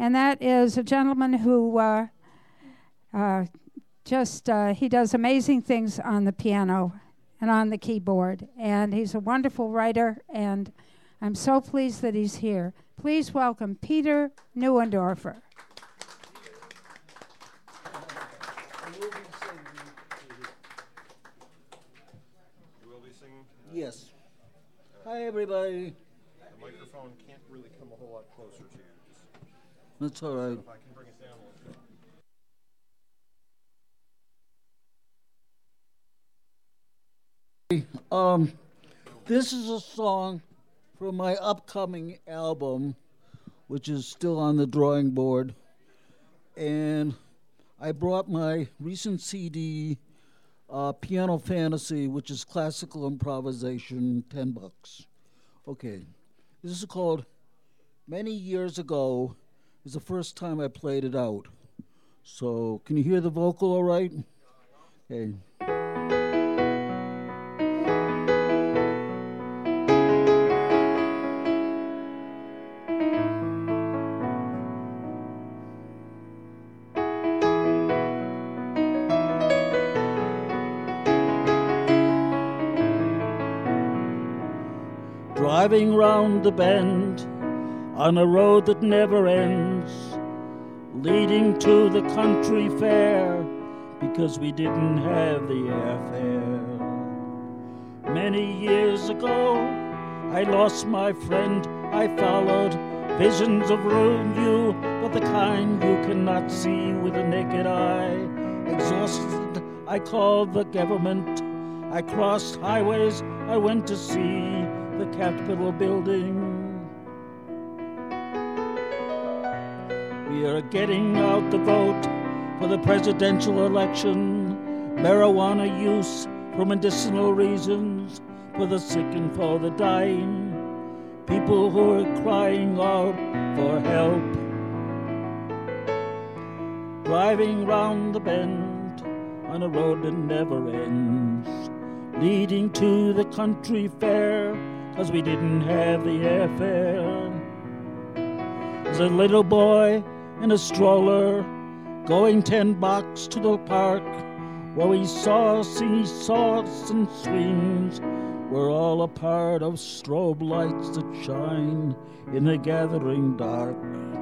And that is a gentleman who he does amazing things on the piano and on the keyboard. And he's a wonderful writer, and I'm so pleased that he's here. Please welcome Peter Neuendorfer. Yes. Hi, everybody. The microphone can't really come a whole lot closer to you. That's all right. If I can bring it down a little bit. This is a song from my upcoming album, which is still on the drawing board. And I brought my recent CD, Piano Fantasy, which is classical improvisation, $10. Okay, this is called Many Years Ago. It's the first time I played it out. So, can you hear the vocal all right? Okay. Driving round the bend on a road that never ends, leading to the country fair because we didn't have the airfare. Many years ago, I lost my friend. I followed visions of ruin, you, but the kind you cannot see with the naked eye. Exhausted, I called the government. I crossed highways. I went to see the Capitol building. We are getting out the vote for the presidential election. Marijuana use for medicinal reasons, for the sick and for the dying. People who are crying out for help. Driving round the bend on a road that never ends, leading to the country fair, 'cause we didn't have the airfare. There's a little boy in a stroller going 10 blocks to the park, where we saw seesaws and swings. We're all a part of strobe lights that shine in the gathering dark.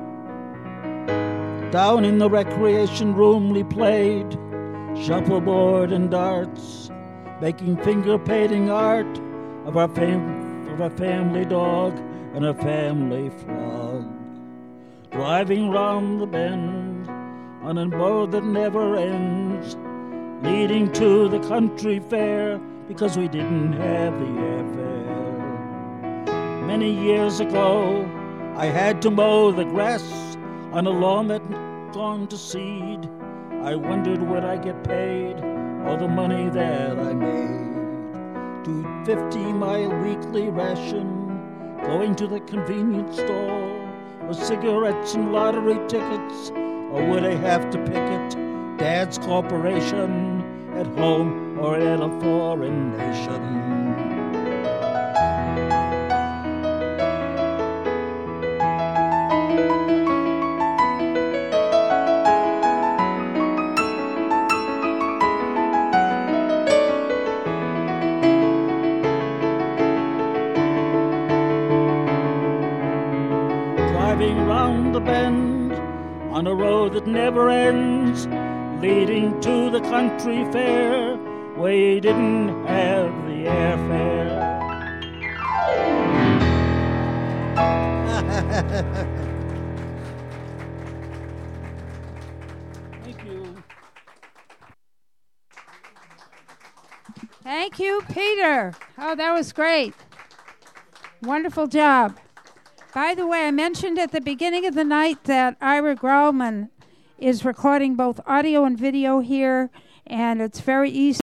Down in the recreation room we played shuffleboard and darts, making finger painting art of our family dog and a family frog. Driving round the bend on a road that never ends, leading to the country fair because we didn't have the airfare. Many years ago, I had to mow the grass on a lawn that had gone to seed. I wondered would I get paid all the money that I made. $2.50 my weekly ration, going to the convenience store, or cigarettes and lottery tickets, or would I have to picket Dad's corporation at home or at a foreign nation? Driving round the bend on a road that never ends, leading to the country fair, we didn't have the airfare. Thank you. Thank you, Peter. Oh, that was great. Wonderful job. By the way, I mentioned at the beginning of the night that Ira Grauman is recording both audio and video here, and it's very easy